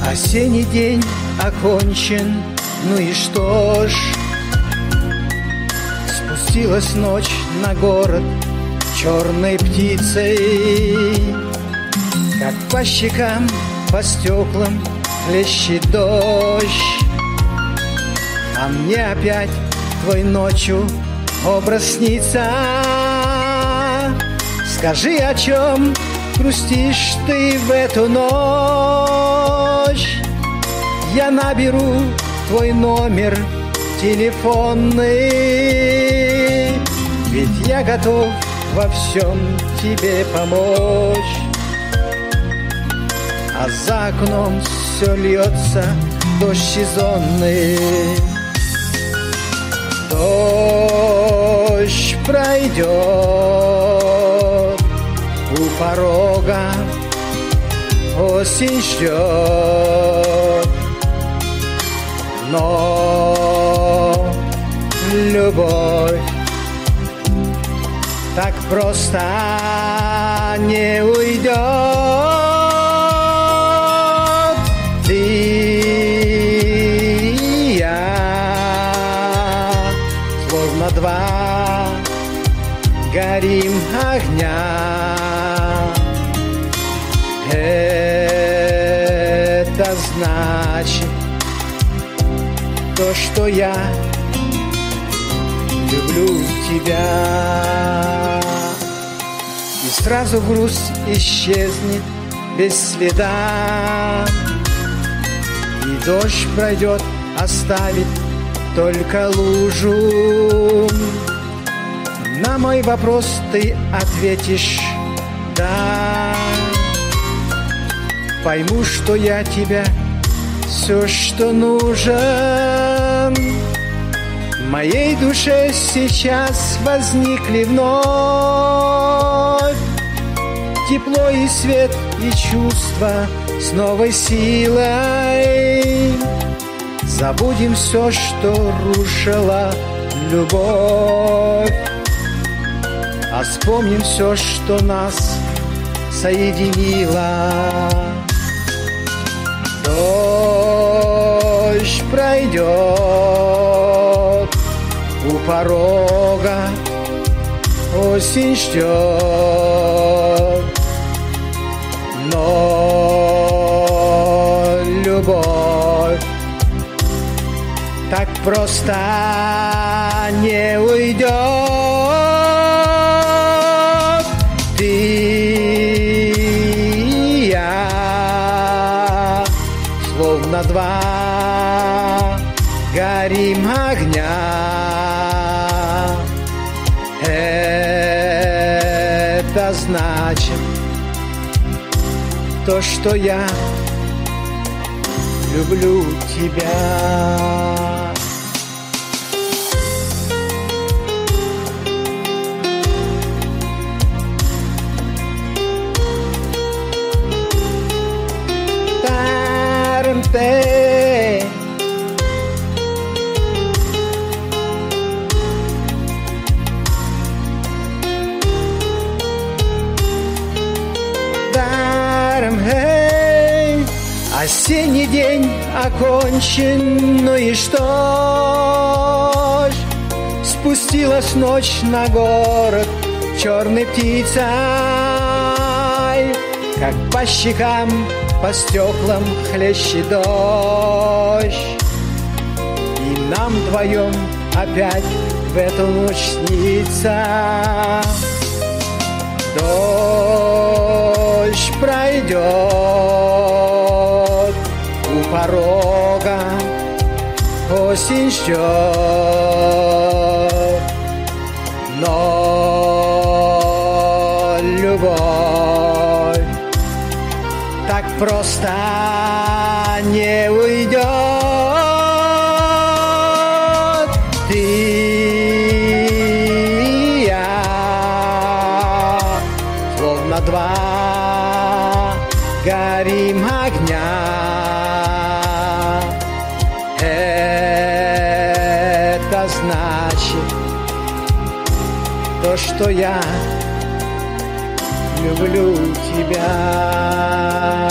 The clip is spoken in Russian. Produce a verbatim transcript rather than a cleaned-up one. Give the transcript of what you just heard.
Осенний день окончен, ну и что ж? Спустилась ночь на город черной птицей, как по щекам, по стеклам хлещет дождь. А мне опять твой ночью образ снится. Скажи, о чем грустишь ты в эту ночь? Я наберу твой номер телефонный, ведь я готов во всем тебе помочь. А за окном все льется дождь сезонный. Дождь пройдет у порога, осень ждет, но любовь так просто не уйдет. Ты и я, словно два горим огня. Это значит то, что я люблю тебя. И сразу грусть исчезнет без следа, и дождь пройдет, оставит только лужу. На мой вопрос ты ответишь да. Пойму, что я тебя все, что нужен. В моей душе сейчас возникли вновь тепло и свет и чувства с новой силой. Забудем все, что рушило любовь, а вспомним все, что нас соединило. Дождь пройдет у порога, осень ждет, но любовь так просто не уйдет. Ты и я, словно два горим огня. Это значит то, что я люблю тебя. Тарам-те. Тарам-хей. Осенний день окончен, ну и что ж? Спустилась ночь на город черной птицей, как по щекам, по стеклам хлещет дождь. И нам вдвоем опять в эту ночь снится. Дождь пройдет у порога, осень ждет, но любовь так просто не уйдет. Ты и я, словно два горим огня. Это значит то, что я люблю тебя.